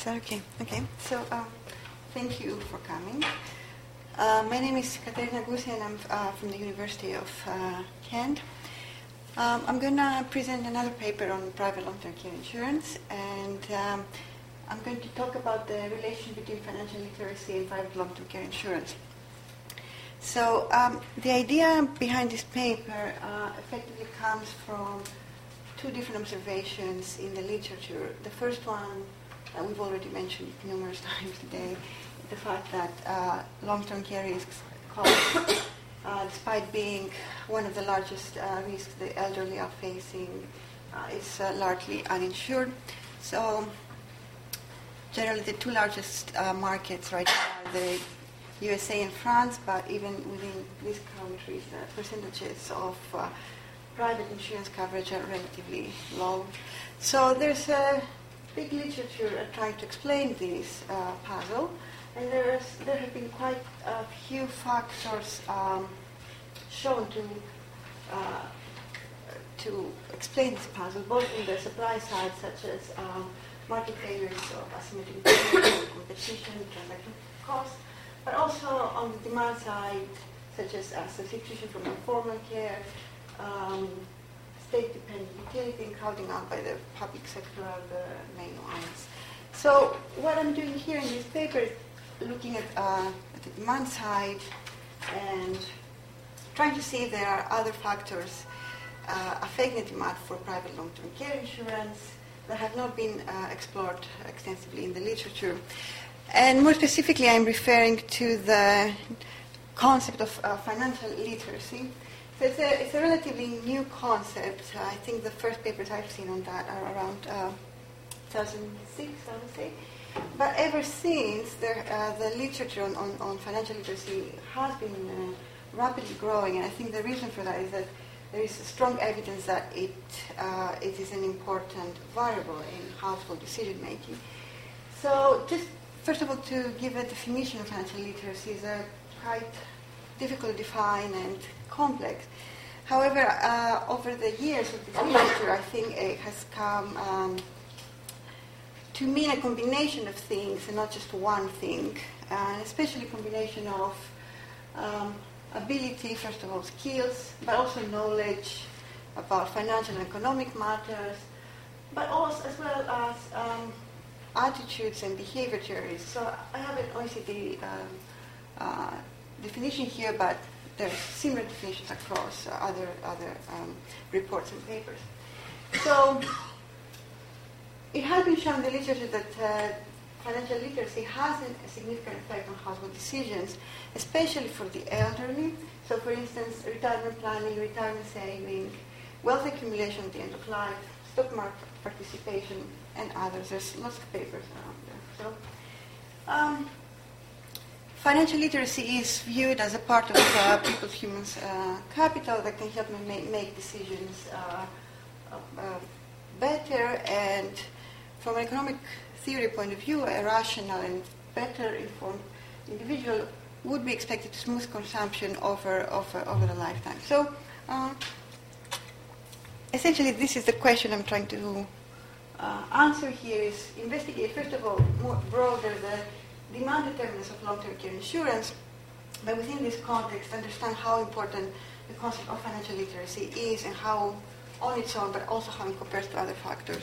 Is that okay? Okay. So, thank you for coming. My name is Katerina Gusi, and I'm from the University of Kent. I'm going to present another paper on private long-term care insurance, and I'm going to talk about the relation between financial literacy and private long-term care insurance. So, the idea behind this paper effectively comes from two different observations in the literature. The first one, we've already mentioned numerous times today, the fact that long-term care risks cost, despite being one of the largest risks the elderly are facing, is largely uninsured. So generally the two largest markets right now are the USA and France, but even within these countries, the percentages of private insurance coverage are relatively low. So there's a big literature trying to explain this puzzle, and there have been quite a few factors shown to explain this puzzle, both in the supply side, such as market failures of asymmetric competition, transaction costs, but also on the demand side, such as substitution from informal care, state-dependent utility, and crowding out by the public sector are the main ones. So what I'm doing here in this paper is looking at the demand side and trying to see if there are other factors affecting the demand for private long-term care insurance that have not been explored extensively in the literature. And more specifically, I'm referring to the concept of financial literacy. So it's a relatively new concept. I think the first papers I've seen on that are around 2006, I would say. But ever since, the literature on financial literacy has been rapidly growing, and I think the reason for that is that there is strong evidence that it is an important variable in household decision making. So just first of all, to give a definition of financial literacy is quite difficult to define and complex. However, over the years of this literature, I think it has come to mean a combination of things and not just one thing, and especially a combination of ability, first of all, skills, but also knowledge about financial and economic matters, but also as well as attitudes and behavior theories. So I have an OECD definition here, but there's similar definitions across other reports and papers. So it has been shown in the literature that financial literacy has a significant effect on household decisions, especially for the elderly. So for instance, retirement planning, retirement saving, wealth accumulation at the end of life, stock market participation, and others. There's lots of papers around there. So financial literacy is viewed as a part of people's human capital that can help them make decisions better, and from an economic theory point of view, a rational and better informed individual would be expected to smooth consumption over the lifetime. So essentially this is the question I'm trying to answer here, is investigate, first of all, more broader the demand determinants of long-term care insurance, but within this context understand how important the concept of financial literacy is and how on its own, but also how it compares to other factors.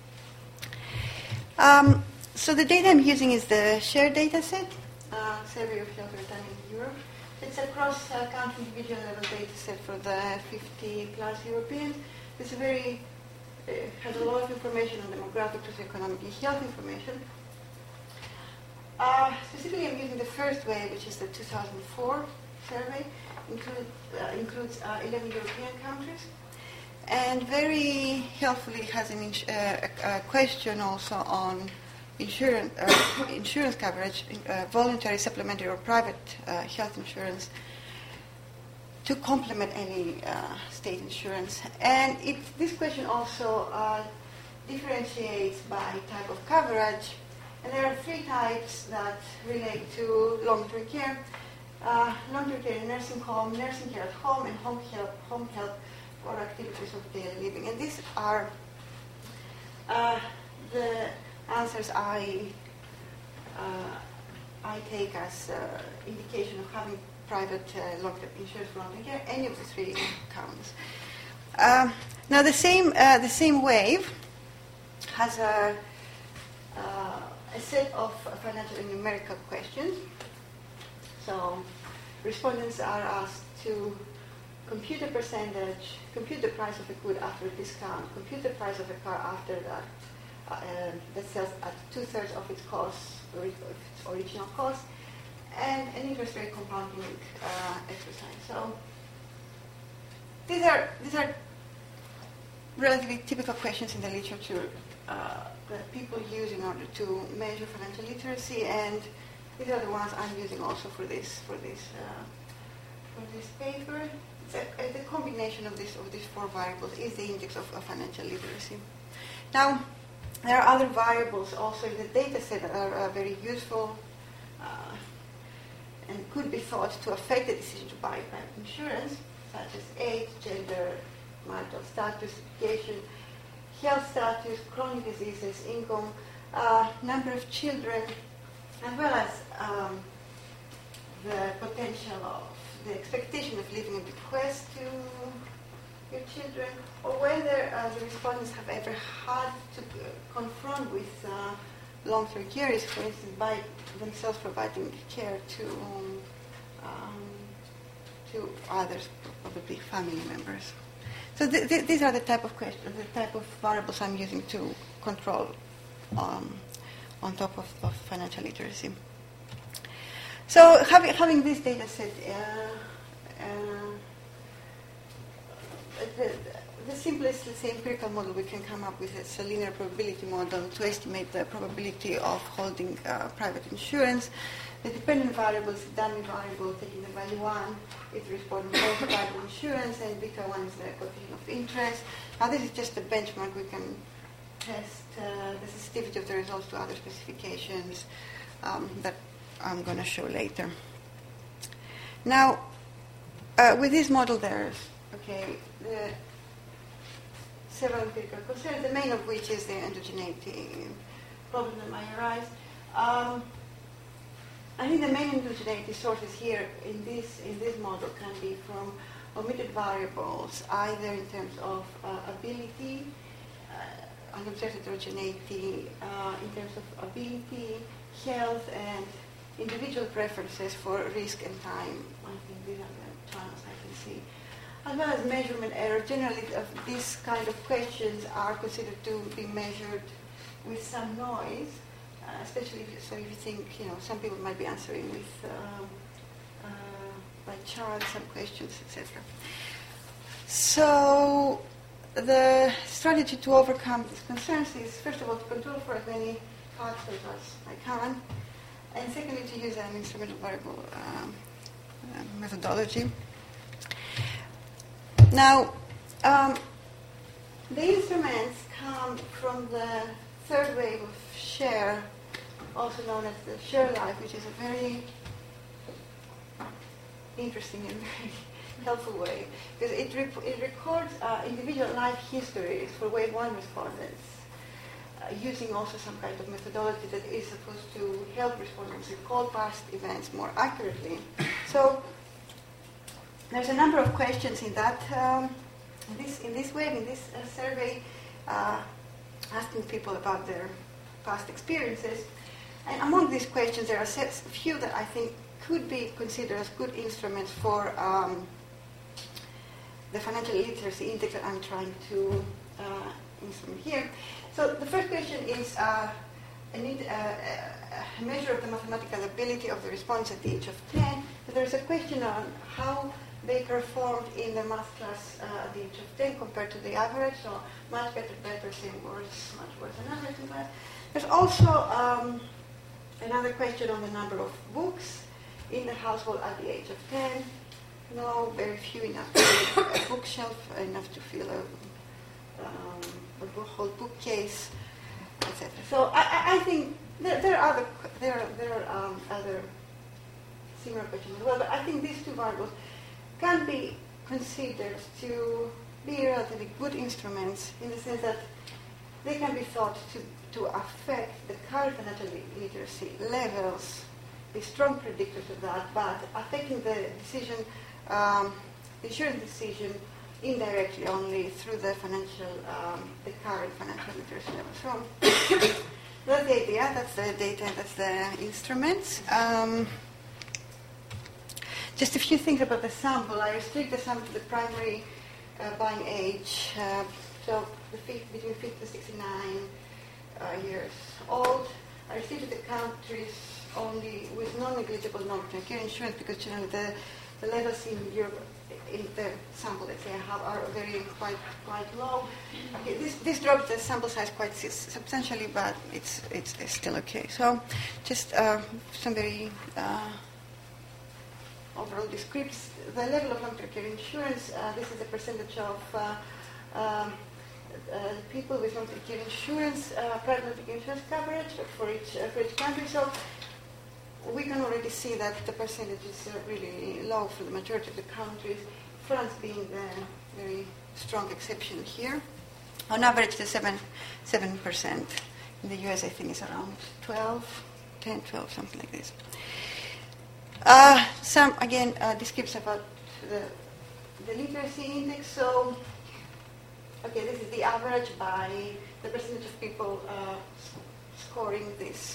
So the data I'm using is the shared data set, Survey of Health Retirement in Europe. It's a cross-country individual level data set for the 50-plus Europeans. It's has a lot of information on demographic, socioeconomic, and health information. Specifically, I'm using the first wave, which is the 2004 survey, includes 11 European countries. And very helpfully has a question also on insurance coverage, voluntary, supplementary, or private health insurance to complement any state insurance. And this question also differentiates by type of coverage. And there are three types that relate to long-term care. Long-term care in nursing home, nursing care at home, and home health for activities of daily living. And these are the answers I I take as indication of having private long-term insurance for long-term care. Any of the three counts. Now the same wave has a set of financial and numerical questions. So respondents are asked to compute the percentage, compute the price of a good after a discount, compute the price of a car after that sells at 2/3 of its cost, or its original cost, and an interest rate compounding exercise. So these are relatively typical questions in the literature that people use in order to measure financial literacy, and these are the ones I'm using also for this paper. The combination of these four variables is the index of financial literacy. Now, there are other variables also in the data set that are very useful and could be thought to affect the decision to buy private insurance, such as age, gender, marital status, education, health status, chronic diseases, income, number of children, as well as the potential of the expectation of leaving a bequest to your children, or whether the respondents have ever had to confront with long-term care risk, for instance, by themselves providing care to others, probably family members. So these are the type of questions, the type of variables I'm using to control on top of financial literacy. So having this data set, the simplest, let's say, empirical model we can come up with is a linear probability model to estimate the probability of holding private insurance. The dependent variable is the dummy variable, taking the value 1, is the respondent holds private insurance, and beta 1 is the coefficient of interest. Now this is just a benchmark. We can test the sensitivity of the results to other specifications that I'm going to show later. Now, with this model, there's the several empirical concerns, the main of which is the endogeneity problem that might arise. I think the main endogeneity sources here in this model can be from omitted variables, either in terms of ability, unobserved heterogeneity, in terms of ability, health, and individual preferences for risk and time. I think these are the channels I can see. As well as measurement error. Generally, these kind of questions are considered to be measured with some noise, especially if you think, some people might be answering with by chance some questions, etc. So the strategy to overcome these concerns is, first of all, to control for as many factors as I can, and secondly, to use an instrumental variable methodology. Now, the instruments come from the third wave of SHARE, also known as the SHARE Life, which is a very interesting and very helpful way, because it records individual life histories for wave 1 respondents, using also some kind of methodology that is supposed to help respondents recall past events more accurately. So there's a number of questions in that in this wave, in this survey, asking people about their past experiences. And among these questions, there are a few that I think could be considered as good instruments for the financial literacy index that I'm trying to instrument here. So the first question is a measure of the mathematical ability of the respondents at the age of 10. So there's a question on how they performed in the math class at the age of 10 compared to the average. So much better, same, worse, much worse than average in class. There's also another question on the number of books in the household at the age of 10. No, very few enough to fill a bookshelf, enough to fill a whole bookcase, etc. So I think there are other similar questions as well, but I think these two variables can be considered to be relatively good instruments in the sense that they can be thought to affect the current financial literacy levels, be strong predictors of that, but affecting the decision, insurance decision indirectly only through the the current financial literacy level. So that's the idea, that's the data, that's the instruments. Just a few things about the sample. I restrict the sample to the primary buying age, so between 50 and 69 years old. I restricted the countries only with non-negligible long-term care insurance because generally the levels in Europe, in the sample that I have, are very quite low. Okay, this drops the sample size quite substantially, but it's still okay. So just some very overall descripts the level of long-term care insurance. This is the percentage of people with long-term care insurance, private long-term care insurance coverage for each country. So we can already see that the percentage is really low for the majority of the countries, France being the very strong exception here. On average, the 7%. In the US, I think it's around 10, 12, something like this. Some, again, descripts about the literacy index. So, okay, this is the average by the percentage of people scoring this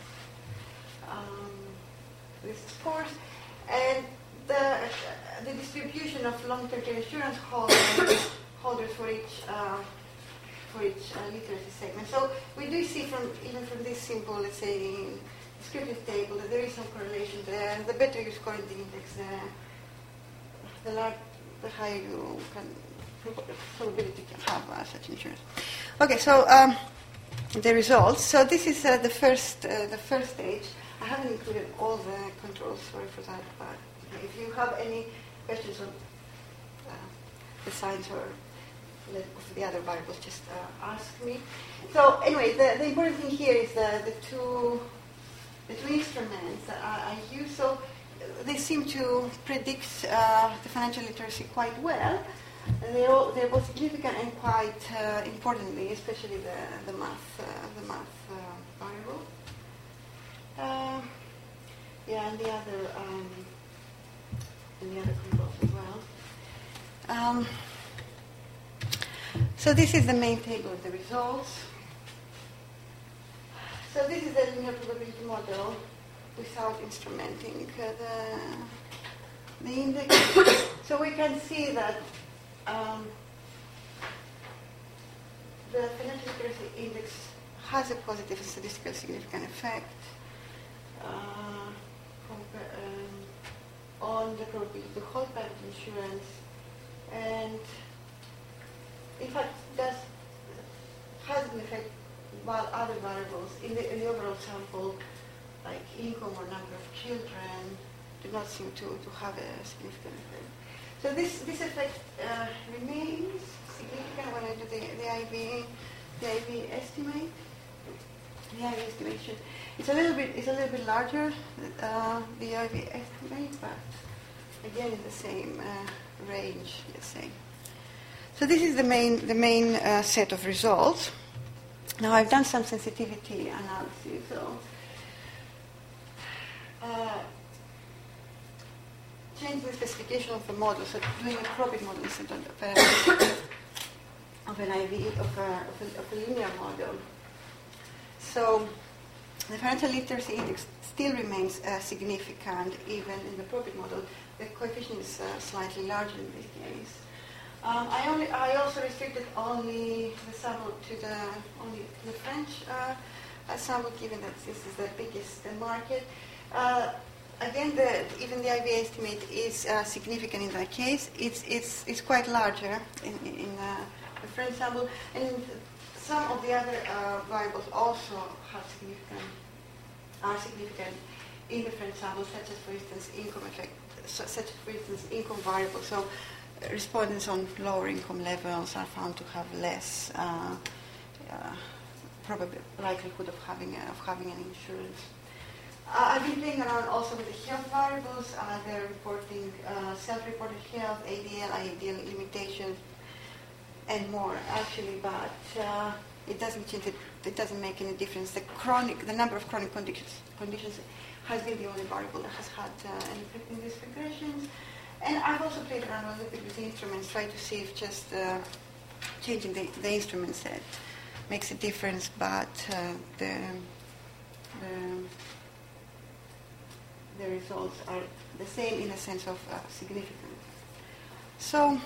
scores, and the distribution of long-term care insurance holders for each literacy segment. So we do see even from this simple, let's say, descriptive table that there is some correlation there. The better you score in the index, the higher you can probability can have such insurance. Okay, so the results. So this is the first stage. I haven't included all the controls, sorry for that, but if you have any questions on the signs or the other variables, just ask me. So anyway, the important thing here is the two instruments that I use. So they seem to predict the financial literacy quite well. And they're both significant and quite importantly, especially the math variable. And the other controls as well. So this is the main table of the results. So this is the linear probability model without instrumenting the index. So we can see that the financial literacy index has a positive statistically significant effect on the probability to hold private insurance, and in fact has an effect while other variables in the overall sample, like income or number of children, do not seem to have a significant effect. So this effect remains significant when I do the IV estimate. The IV estimation. It's a little bit larger, the IV estimate, but again in the same range, let's say. So this is the main set of results. Now I've done some sensitivity analysis. So changing the specification of the model, so doing a probit model instead of an IV of a linear model. So the financial literacy index still remains significant even in the probit model. The coefficient is slightly larger in this case. I also restricted only the sample to the French sample, given that this is the biggest market. Again, even the IV estimate is significant in that case. It's quite larger in the French sample, and some of the other variables also are significant in the French sample, such as, for instance, income effect, income variable. So respondents on lower income levels are found to have less probable likelihood of having an insurance. I've been playing around also with the health variables. They're reporting self-reported health, ADL, IADL limitations, and more actually. But it doesn't change it. It doesn't make any difference. The number of chronic conditions has been the only variable that has had an effect in these regressions. And I've also played around a little bit with the instruments, try to see if just changing the instrument set makes a difference, but the results are the same in a sense of significance. So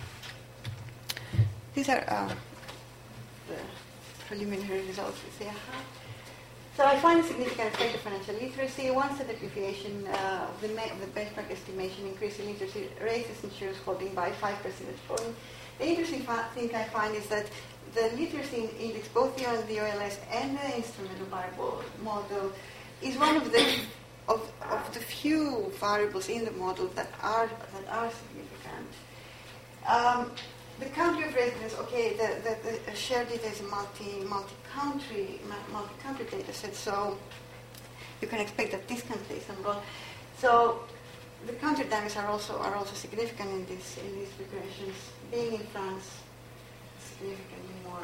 these are the preliminary results we say. So I find a significant effect of financial literacy. One standard deviation of the benchmark estimation increase in literacy raises insurance holding by 5 percentage points. The interesting thing I find is that the literacy index, both the OLS and the instrumental variable model, is one of the few variables in the model that are significant. The country of residence, okay, the shared data is a multi-country data set, so you can expect that this can play some role. So the country dynamics are also significant in these regressions. Being in France, significantly more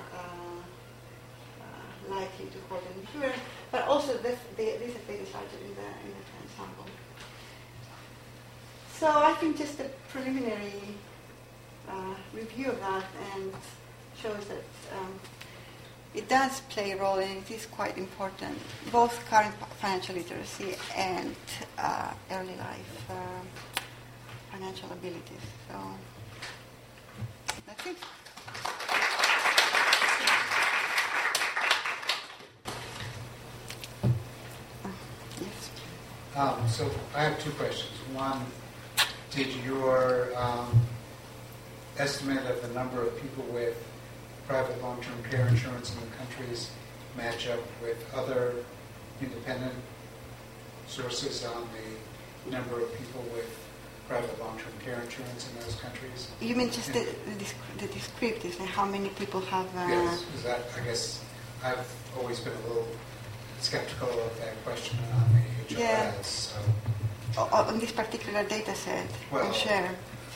likely to hold an insurance, but also this effect is larger in the French sample. So I think just a preliminary review of that and shows that it does play a role, and it is quite important, both current financial literacy and early life financial abilities. So that's it. Yes. So I have two questions. One, did your estimate of the number of people with private long-term care insurance in the countries match up with other independent sources on the number of people with private long-term care insurance in those countries? You mean just the descriptives, and how many people have... Yes, because I guess I've always been a little skeptical of that question on the HRS. Yeah. So. On this particular data set, well, and share.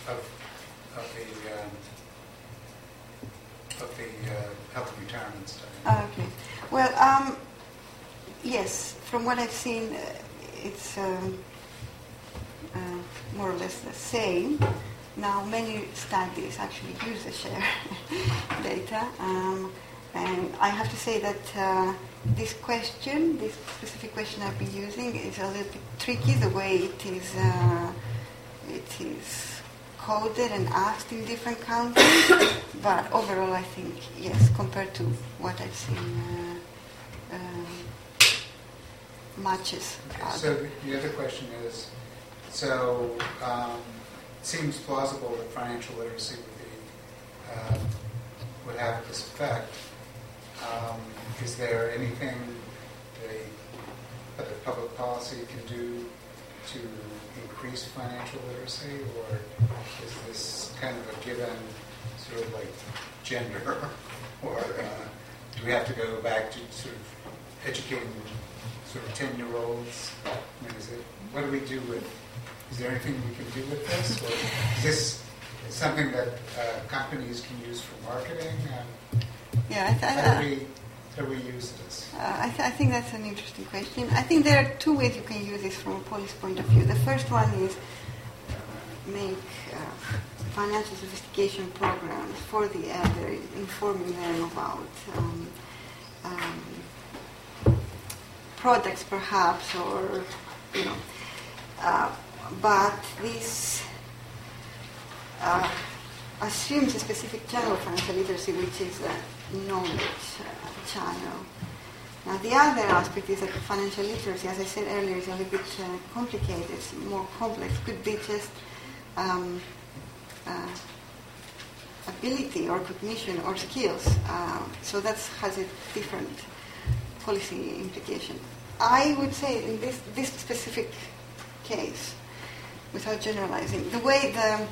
Of the health and retirement study. Okay. Well, yes. From what I've seen, it's more or less the same. Now, many studies actually use the share data, and I have to say that this specific question I've been using, is a little bit tricky. The way it is coded and asked in different countries, but overall I think, yes, compared to what I've seen, matches. Okay, so the other question is, so it seems plausible that financial literacy would have this effect. Is there anything that the public policy can do to increase financial literacy, or is this kind of a given sort of like gender, or do we have to go back to sort of educating sort of 10-year-olds? I mean, what do we do is there anything we can do with this, or is this something that companies can use for marketing? Yeah, how do we use this? I think that's an interesting question. I think there are two ways you can use this from a policy point of view. The first one is make financial sophistication programs for the elderly, informing them about products, perhaps, or but this assumes a specific channel of financial literacy, which is the knowledge channel. Now, the other aspect is that financial literacy, as I said earlier, is a little bit complicated, it's more complex. Could be just ability or cognition or skills. So that has a different policy implication. I would say in this specific case, without generalizing, the way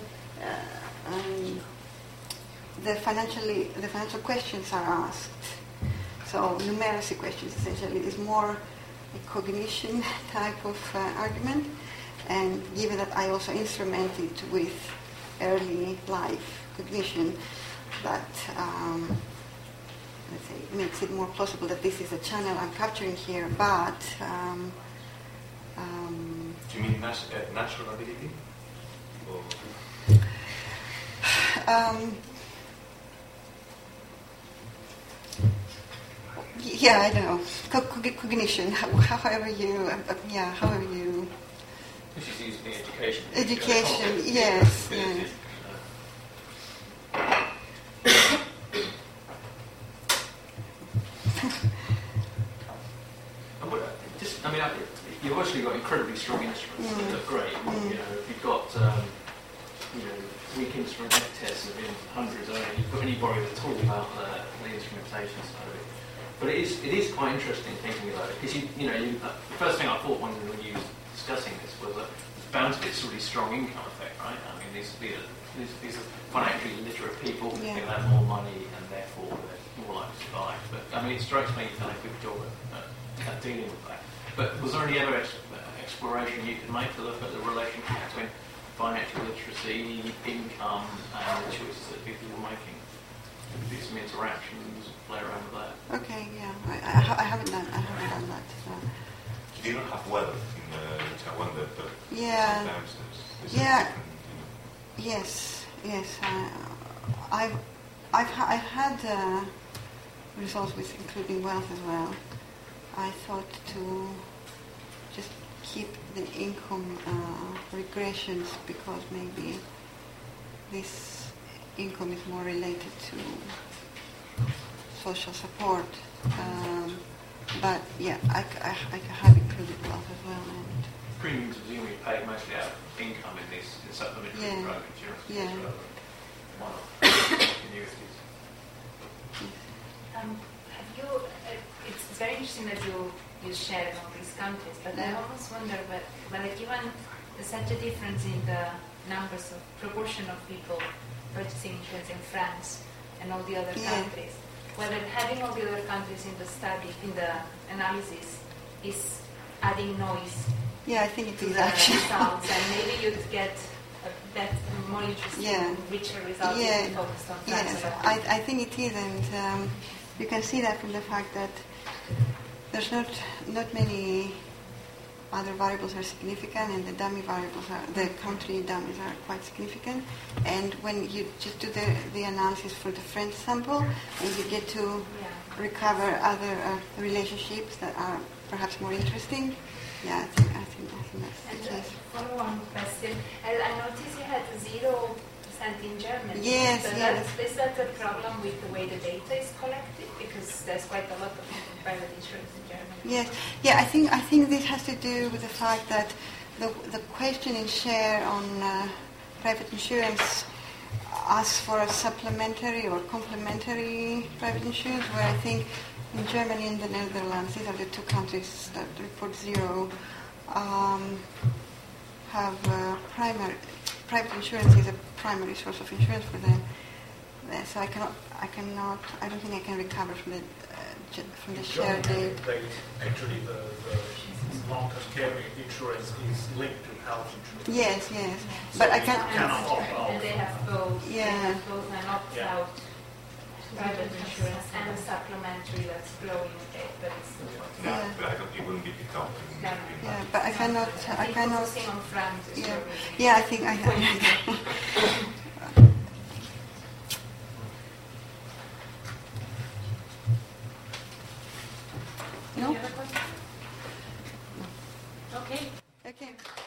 the financial questions are asked, so numeracy questions essentially, is more a cognition type of argument, and given that I also instrument it with early life cognition, that let's say, makes it more plausible that this is a channel I'm capturing here, but Do you mean natural ability? Or? Yeah, I don't know. Cognition, however you, however you. Which is used in the education. Education, yes, yes. You've obviously got incredibly strong instruments that look great. You know, you've got weak instrument tests have been hundreds. I don't know if you've got any worry at all about the instrumentation side of it. But it is quite interesting thinking about it because the first thing I thought when you were discussing this was that it's bound to be this really strong income effect, right? I mean, these are financially literate people. They have more money and therefore they're more likely to survive. But I mean, it strikes me you've done a good job at dealing with that. But was there any other exploration you could make to look at the relationship between financial literacy, income, and the choices that people were making? Do some interactions, play around with that. Okay, yeah, I haven't done that. You don't have wealth in Taiwan, but sometimes there's different, Yes. I've had results with including wealth as well. I thought to just keep the income regressions because maybe this income is more related to social support. But yeah, I have included wealth as well. And premiums presumably paid mostly out of income in this supplementary drug insurance. Yeah. One-off annuities. It's very interesting that you share all these countries, but I almost wonder whether given such a difference in the numbers of proportion of people purchasing insurance in France and all the other countries, whether having all the other countries in the study, in the analysis, is adding noise. Yeah, I think it to is the actually. results, and maybe you'd get a more interesting, richer results if you focused on France. Yes, I think it is, and you can see that from the fact that there's not many other variables are significant, and the dummy variables the country dummies are quite significant. And when you just do the analysis for the French sample, and you get to recover other relationships that are perhaps more interesting. Yeah, I think that's the case. Follow-on question. I noticed you had 0% in Germany. Yes, Is that a problem with the way the data is collected? Because there's quite a lot of private insurance in Germany. Yes. Yeah, I think this has to do with the fact that the question in share on private insurance asks for a supplementary or complementary private insurance, where I think in Germany and the Netherlands, these are the two countries that report 0, have private insurance is a primary source of insurance for them. So I don't think I can recover from the share date. Actually, the long-term care insurance is linked to health insurance. Yes. So But I can't. And they have both. Yeah. They have both an opt-out private insurance and a supplementary that's growing a bit, but it's but I don't, it wouldn't be picked up. Yeah, but I cannot. Focusing on France is Yeah, I think I. No? Okay. Okay.